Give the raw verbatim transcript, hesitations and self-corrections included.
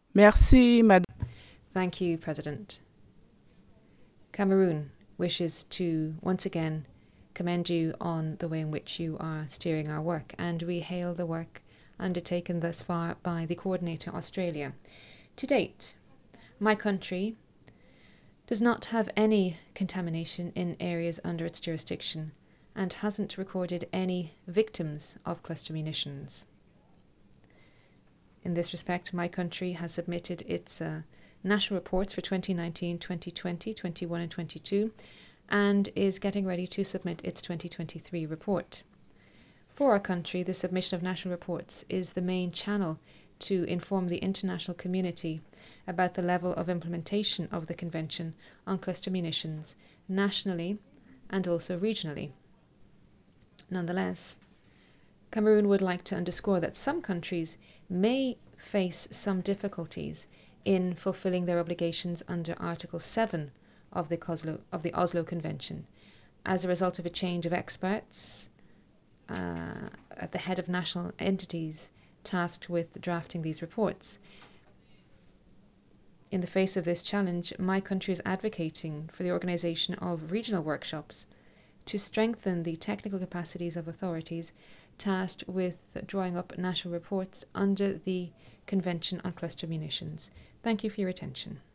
Merci, Madame. Thank you, President. Cameroon wishes to once again commend you on the way in which you are steering our work, and we hail the work undertaken thus far by the coordinator Australia. To date, my country does not have any contamination in areas under its jurisdiction and hasn't recorded any victims of cluster munitions. In this respect, my country has submitted its uh, national reports for twenty nineteen, twenty twenty, twenty-one and twenty-two and is getting ready to submit its twenty twenty-three report. For our country, the submission of national reports is the main channel to inform the international community about the level of implementation of the Convention on Cluster Munitions nationally and also regionally. Nonetheless, Cameroon would like to underscore that some countries may face some difficulties in fulfilling their obligations under Article seven of the Oslo, of the Oslo Convention as a result of a change of experts uh, at the head of national entities tasked with drafting these reports. In the face of this challenge, my country is advocating for the organisation of regional workshops to strengthen the technical capacities of authorities tasked with drawing up national reports under the Convention on Cluster Munitions. Thank you for your attention.